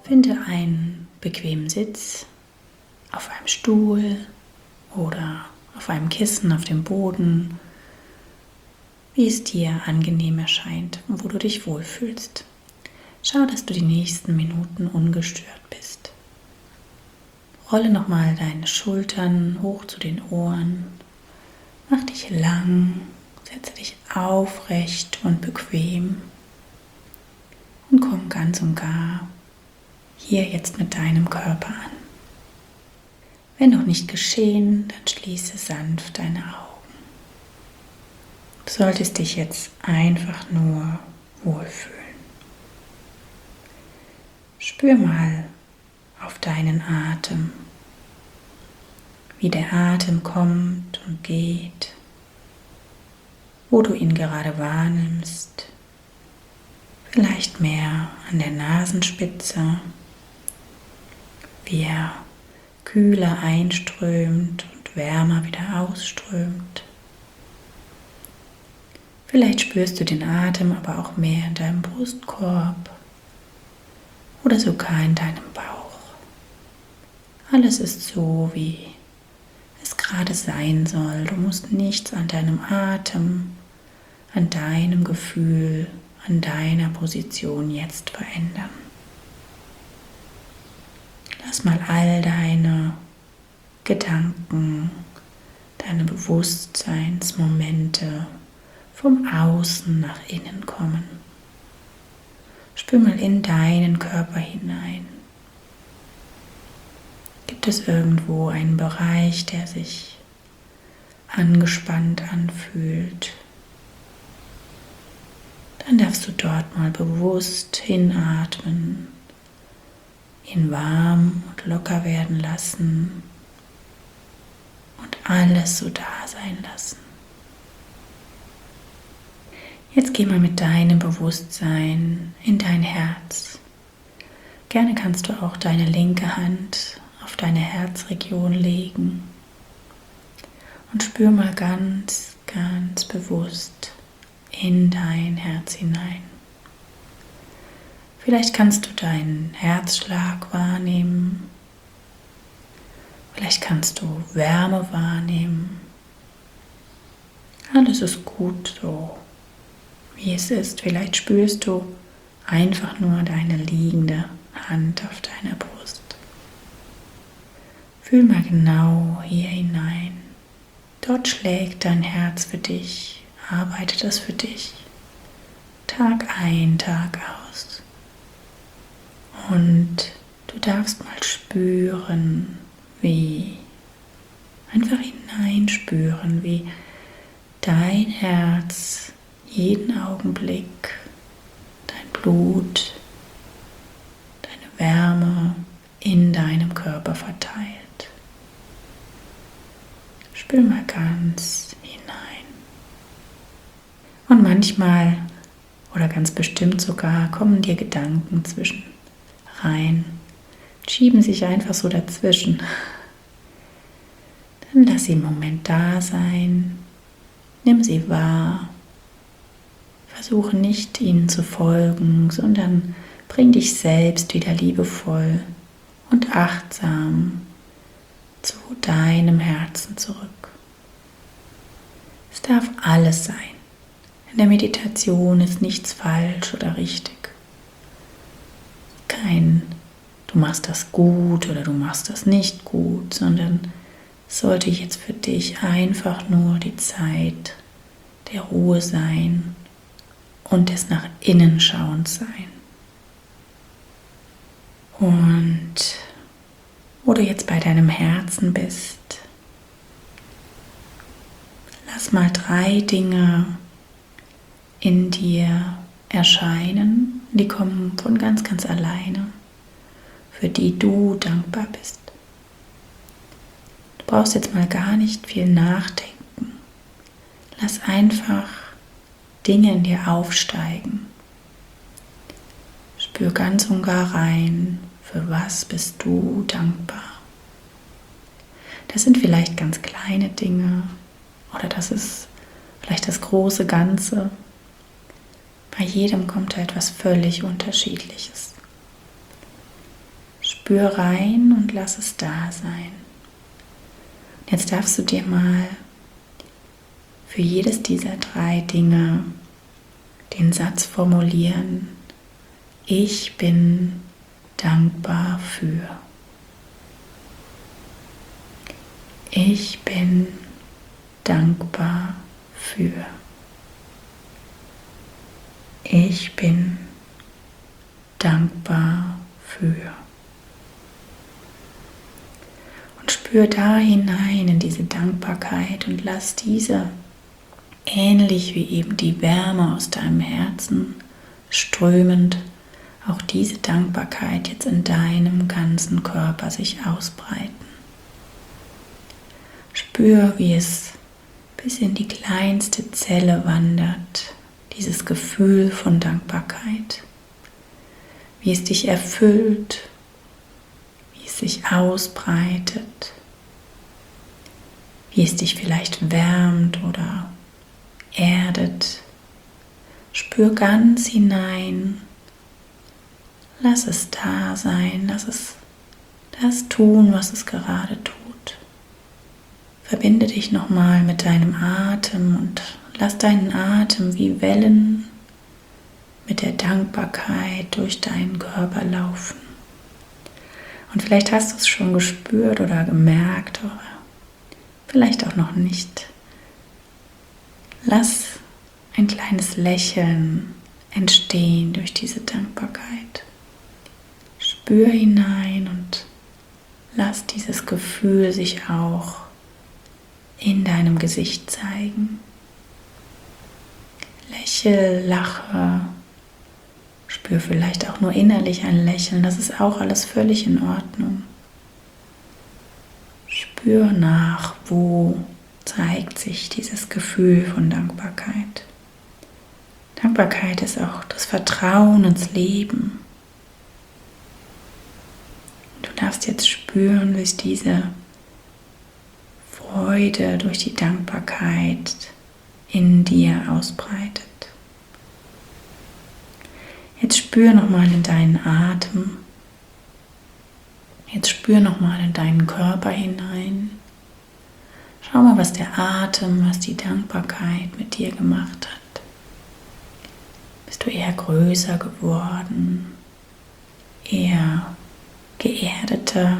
Finde einen bequemen Sitz auf einem Stuhl oder auf einem Kissen auf dem Boden, wie es dir angenehm erscheint und wo du dich wohlfühlst. Schau, dass du die nächsten Minuten ungestört bist. Rolle nochmal deine Schultern hoch zu den Ohren. Mach dich lang, setze dich aufrecht und bequem und komm ganz und gar hier jetzt mit deinem Körper an. Wenn noch nicht geschehen, dann schließe sanft deine Augen. Du solltest dich jetzt einfach nur wohlfühlen. Spür mal auf deinen Atem, wie der Atem kommt und geht, wo du ihn gerade wahrnimmst, vielleicht mehr an der Nasenspitze, wie er kühler einströmt und wärmer wieder ausströmt. Vielleicht spürst du den Atem aber auch mehr in deinem Brustkorb oder sogar in deinem Bauch. Alles ist so, wie es gerade sein soll. Du musst nichts an deinem Atem, an deinem Gefühl, an deiner Position jetzt verändern. Lass mal all deine Gedanken, deine Bewusstseinsmomente vom Außen nach innen kommen. Spür mal in deinen Körper hinein. Gibt es irgendwo einen Bereich, der sich angespannt anfühlt? Dann darfst du dort mal bewusst hinatmen, ihn warm und locker werden lassen und alles so da sein lassen. Jetzt geh mal mit deinem Bewusstsein in dein Herz. Gerne kannst du auch deine linke Hand auf deine Herzregion legen und spür mal ganz, ganz bewusst in dein Herz hinein. Vielleicht kannst du deinen Herzschlag wahrnehmen. Vielleicht kannst du Wärme wahrnehmen. Alles ist gut so, wie es ist. Vielleicht spürst du einfach nur deine liegende Hand auf deiner Brust. Fühl mal genau hier hinein. Dort schlägt dein Herz für dich, arbeitet es für dich. Tag ein, Tag aus. Und du darfst mal spüren, einfach hineinspüren, wie dein Herz jeden Augenblick dein Blut, deine Wärme in deinem Körper verteilt. Spür mal ganz hinein. Und manchmal oder ganz bestimmt sogar kommen dir Gedanken zwischen rein, schieben sich einfach so dazwischen. Dann lass sie im Moment da sein, nimm sie wahr, versuche nicht ihnen zu folgen, sondern bring dich selbst wieder liebevoll und achtsam zu deinem Herzen zurück. Es darf alles sein. In der Meditation ist nichts falsch oder richtig. Du machst das gut oder du machst das nicht gut, sondern es sollte jetzt für dich einfach nur die Zeit der Ruhe sein und des nach innen Schauens sein. Und wo du jetzt bei deinem Herzen bist, lass mal 3 Dinge in dir erscheinen, die kommen von ganz, ganz alleine, für die du dankbar bist. Du brauchst jetzt mal gar nicht viel nachdenken. Lass einfach Dinge in dir aufsteigen. Spür ganz und gar rein, für was bist du dankbar. Das sind vielleicht ganz kleine Dinge oder das ist vielleicht das große Ganze. Bei jedem kommt da etwas völlig Unterschiedliches. Spür rein und lass es da sein. Jetzt darfst du dir mal für jedes dieser 3 Dinge den Satz formulieren: Ich bin dankbar für. Ich bin dankbar für. Ich bin dankbar für. Und spür da hinein in diese Dankbarkeit und lass diese, ähnlich wie eben die Wärme aus deinem Herzen strömend, auch diese Dankbarkeit jetzt in deinem ganzen Körper sich ausbreiten. Spür, wie es bis in die kleinste Zelle wandert, dieses Gefühl von Dankbarkeit, wie es dich erfüllt, wie es sich ausbreitet, wie es dich vielleicht wärmt oder erdet. Spür ganz hinein, lass es da sein, lass es das tun, was es gerade tut. Verbinde dich nochmal mit deinem Atem und lass deinen Atem wie Wellen mit der Dankbarkeit durch deinen Körper laufen. Und vielleicht hast du es schon gespürt oder gemerkt, aber vielleicht auch noch nicht. Lass ein kleines Lächeln entstehen durch diese Dankbarkeit. Spür hinein und lass dieses Gefühl sich auch in deinem Gesicht zeigen. Lächel, lache, spür vielleicht auch nur innerlich ein Lächeln, das ist auch alles völlig in Ordnung. Spür nach, wo zeigt sich dieses Gefühl von Dankbarkeit. Dankbarkeit ist auch das Vertrauen ins Leben. Du darfst jetzt spüren, wie es diese Freude durch die Dankbarkeit in dir ausbreitet. Jetzt spür nochmal in deinen Atem. Jetzt spür nochmal in deinen Körper hinein. Schau mal, was der Atem, was die Dankbarkeit mit dir gemacht hat. Bist du eher größer geworden, eher geerdeter?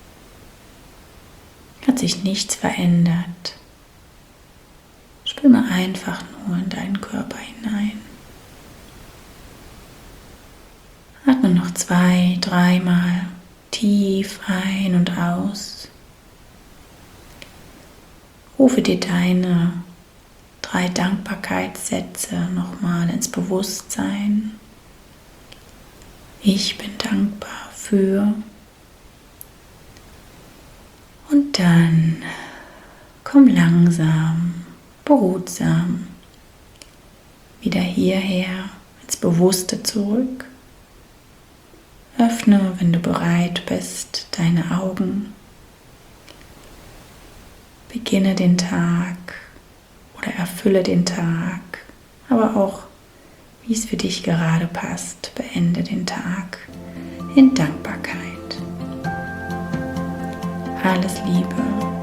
Hat sich nichts verändert. Spür mal einfach nur in deinen Körper hinein. Atme noch 2, 3 Mal tief ein und aus. Rufe dir deine 3 Dankbarkeitssätze nochmal ins Bewusstsein. Ich bin dankbar für. Und dann komm langsam, behutsam wieder hierher ins Bewusste zurück. Öffne, wenn du bereit bist, deine Augen. Beginne den Tag oder erfülle den Tag, aber auch, wie es für dich gerade passt, beende den Tag in Dankbarkeit. Alles Liebe.